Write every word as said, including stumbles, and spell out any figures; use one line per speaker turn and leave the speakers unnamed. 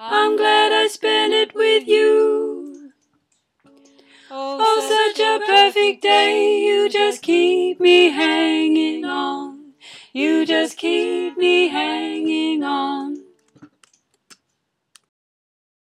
I'm glad I spent it with you. Oh, such a perfect day, you just keep me hanging on. You just keep me hanging on.